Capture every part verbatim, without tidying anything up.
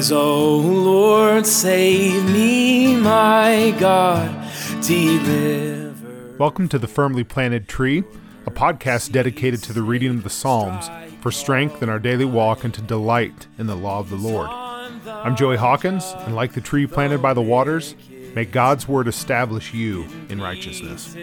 Arise, O Lord, save me, my God, deliver. Welcome to The Firmly Planted Tree, a podcast dedicated to the reading of the Psalms for strength in our daily walk and to delight in the law of the Lord. I'm Joey Hawkins, and like the tree planted by the waters, may God's word establish you in righteousness.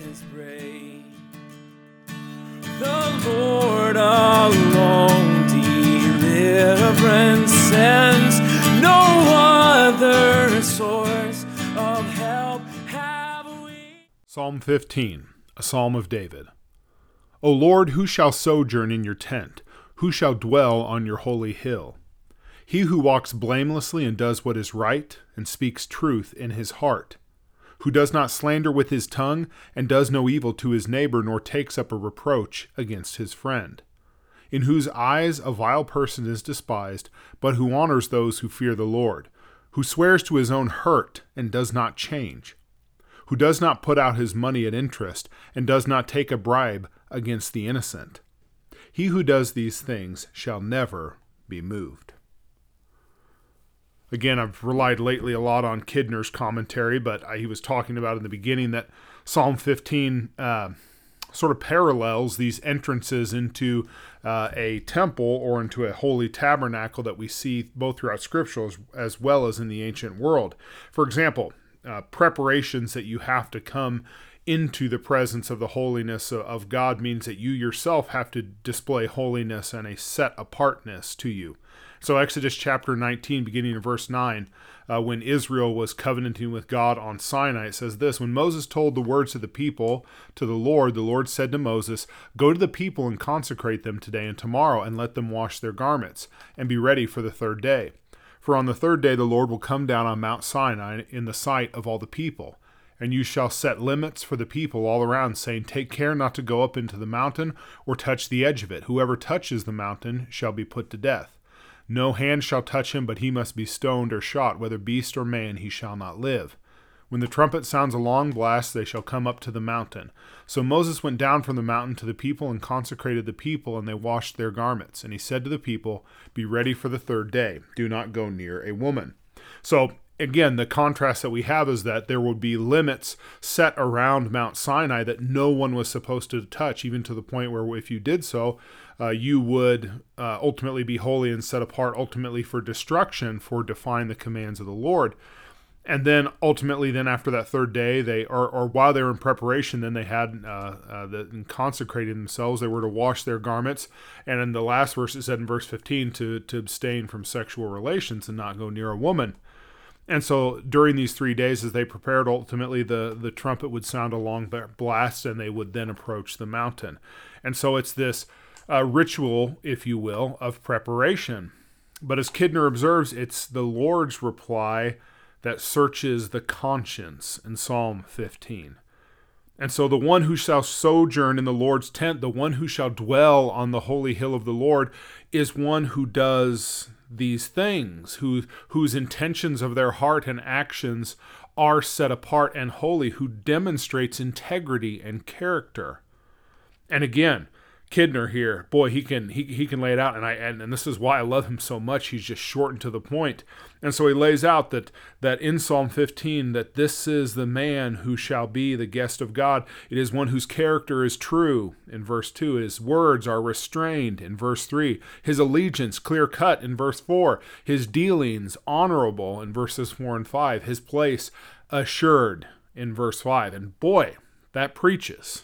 The Lord alone deliverance sends, no other source of help have we. Psalm fifteen, a psalm of David. O Lord, who shall sojourn in your tent? Who shall dwell on your holy hill? He who walks blamelessly and does what is right, and speaks truth in his heart, who does not slander with his tongue, and does no evil to his neighbor, nor takes up a reproach against his friend, in whose eyes a vile person is despised, but who honors those who fear the Lord, who swears to his own hurt and does not change, who does not put out his money at interest, and does not take a bribe against the innocent. He who does these things shall never be moved. Again, I've relied lately a lot on Kidner's commentary, but he was talking about in the beginning that Psalm fifteen uh, sort of parallels these entrances into uh, a temple or into a holy tabernacle that we see both throughout Scripture as, as well as in the ancient world. For example, uh, preparations that you have to come into the presence of the holiness of God means that you yourself have to display holiness and a set apartness to you. So Exodus chapter nineteen, beginning in verse nine, uh, when Israel was covenanting with God on Sinai, it says this: When Moses told the words to the people, to the Lord, the Lord said to Moses, Go to the people and consecrate them today and tomorrow, and let them wash their garments, and be ready for the third day. For on the third day the Lord will come down on Mount Sinai in the sight of all the people. And you shall set limits for the people all around, saying, Take care not to go up into the mountain or touch the edge of it. Whoever touches the mountain shall be put to death. No hand shall touch him, but he must be stoned or shot, whether beast or man, he shall not live. When the trumpet sounds a long blast, they shall come up to the mountain. So Moses went down from the mountain to the people and consecrated the people, and they washed their garments. And he said to the people, Be ready for the third day. Do not go near a woman. So again, the contrast that we have is that there would be limits set around Mount Sinai that no one was supposed to touch, even to the point where if you did so, uh, you would uh, ultimately be holy and set apart ultimately for destruction, for defying the commands of the Lord. And then ultimately, then after that third day, they or, or while they were in preparation, then they had uh, uh, the, consecrated themselves. They were to wash their garments. And in the last verse, it said in verse fifteen to, to abstain from sexual relations and not go near a woman. And so during these three days, as they prepared, ultimately the, the trumpet would sound a long blast, and they would then approach the mountain. And so it's this uh, ritual, if you will, of preparation. But as Kidner observes, it's the Lord's reply that searches the conscience in Psalm fifteen. And so the one who shall sojourn in the Lord's tent, the one who shall dwell on the holy hill of the Lord, is one who does these things, who, whose intentions of their heart and actions are set apart and holy, who demonstrates integrity and character. And again, Kidner here, boy, he can he he can lay it out, and I and, and this is why I love him so much. He's just short and to the point. And so he lays out that that in Psalm fifteen, that this is the man who shall be the guest of God. It is one whose character is true in verse two. His words are restrained in verse three. His allegiance clear cut in verse four. His dealings honorable in verses four and five. His place assured in verse five. And boy, that preaches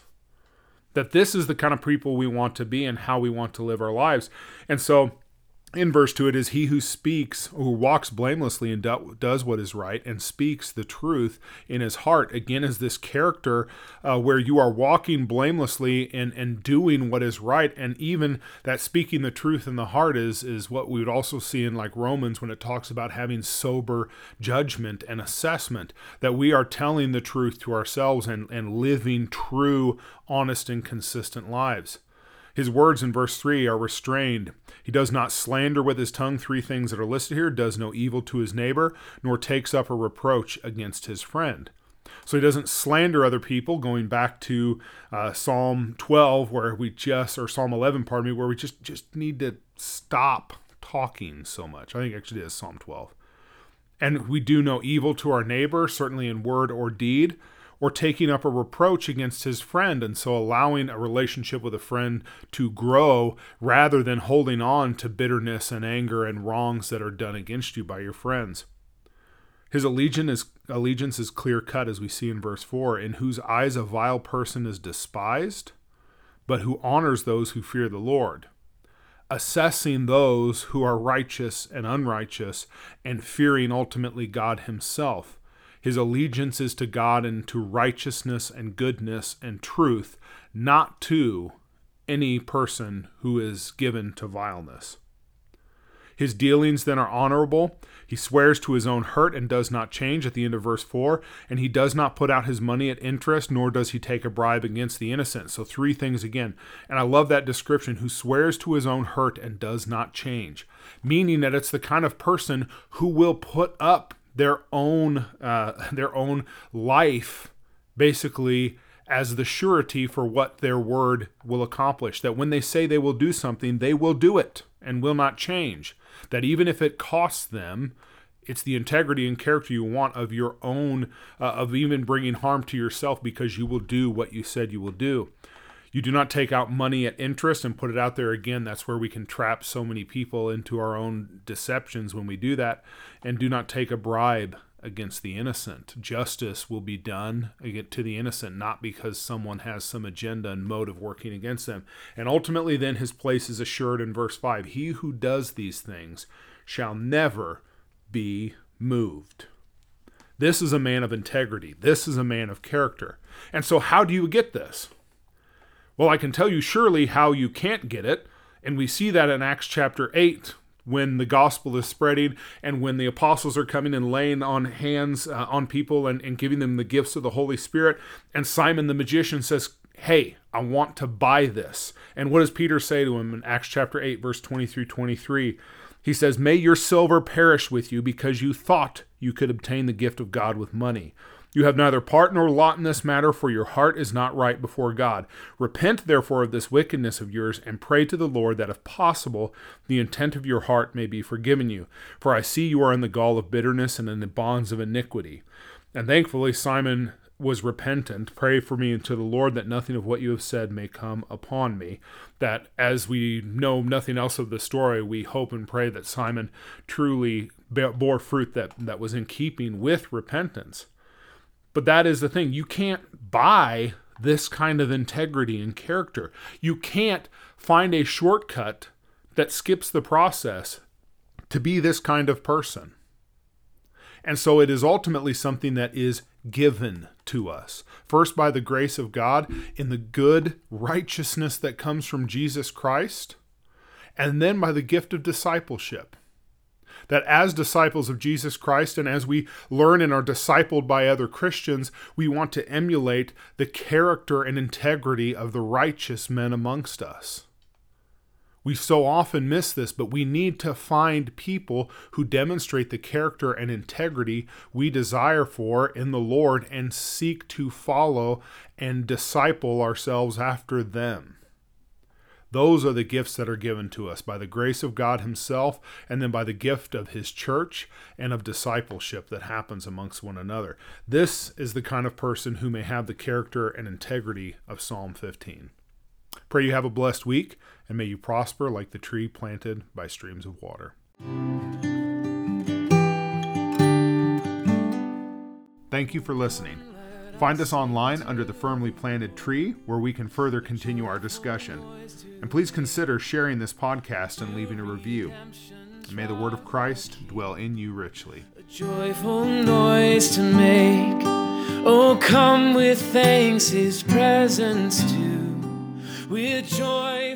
that this is the kind of people we want to be and how we want to live our lives. And so in verse two, it is he who speaks, who walks blamelessly and do, does what is right and speaks the truth in his heart. Again, is this character uh, where you are walking blamelessly and, and doing what is right. And even that speaking the truth in the heart is, is what we would also see in like Romans when it talks about having sober judgment and assessment, that we are telling the truth to ourselves and, and living true, honest, and consistent lives. His words in verse three are restrained. He does not slander with his tongue, three things that are listed here, does no evil to his neighbor, nor takes up a reproach against his friend. So he doesn't slander other people, going back to uh, Psalm twelve, where we just, or Psalm eleven, pardon me, where we just, just need to stop talking so much. I think actually it is Psalm twelve. And we do no evil to our neighbor, certainly in word or deed, or taking up a reproach against his friend, and so allowing a relationship with a friend to grow rather than holding on to bitterness and anger and wrongs that are done against you by your friends. His allegiance is, allegiance is clear-cut, as we see in verse four, in whose eyes a vile person is despised, but who honors those who fear the Lord, assessing those who are righteous and unrighteous, and fearing ultimately God himself. His allegiance is to God and to righteousness and goodness and truth, not to any person who is given to vileness. His dealings then are honorable. He swears to his own hurt and does not change at the end of verse four, and he does not put out his money at interest, nor does he take a bribe against the innocent. So three things again. And I love that description, who swears to his own hurt and does not change, meaning that it's the kind of person who will put up their own uh, their own life basically as the surety for what their word will accomplish. That when they say they will do something, they will do it and will not change. That even if it costs them, it's the integrity and character you want of your own, uh, of even bringing harm to yourself, because you will do what you said you will do. You do not take out money at interest and put it out there again. That's where we can trap so many people into our own deceptions when we do that. And do not take a bribe against the innocent. Justice will be done to the innocent, not because someone has some agenda and motive working against them. And ultimately then his place is assured in verse five. He who does these things shall never be moved. This is a man of integrity. This is a man of character. And so how do you get this? Well, I can tell you surely how you can't get it, and we see that in Acts chapter eight, when the gospel is spreading and when the apostles are coming and laying on hands uh, on people and, and giving them the gifts of the Holy Spirit, and Simon the magician says, hey, I want to buy this. And what does Peter say to him in Acts chapter eight, verse twenty through twenty-three? He says, may your silver perish with you because you thought you could obtain the gift of God with money. You have neither part nor lot in this matter, for your heart is not right before God. Repent, therefore, of this wickedness of yours, and pray to the Lord that, if possible, the intent of your heart may be forgiven you. For I see you are in the gall of bitterness and in the bonds of iniquity. And thankfully, Simon was repentant. Pray for me to the Lord that nothing of what you have said may come upon me. That as we know nothing else of the story, we hope and pray that Simon truly bore fruit that, that was in keeping with repentance. But that is the thing. You can't buy this kind of integrity and character. You can't find a shortcut that skips the process to be this kind of person. And so it is ultimately something that is given to us. First, by the grace of God, in the good righteousness that comes from Jesus Christ, and then by the gift of discipleship. That as disciples of Jesus Christ, and as we learn and are discipled by other Christians, we want to emulate the character and integrity of the righteous men amongst us. We so often miss this, but we need to find people who demonstrate the character and integrity we desire for in the Lord and seek to follow and disciple ourselves after them. Those are the gifts that are given to us by the grace of God himself, and then by the gift of his church and of discipleship that happens amongst one another. This is the kind of person who may have the character and integrity of Psalm fifteen. Pray you have a blessed week, and may you prosper like the tree planted by streams of water. Thank you for listening. Find us online under the Firmly Planted Tree, where we can further continue our discussion. And please consider sharing this podcast and leaving a review. And may the word of Christ dwell in you richly. A joyful noise to make. Oh, come with thanks his presence to. With joy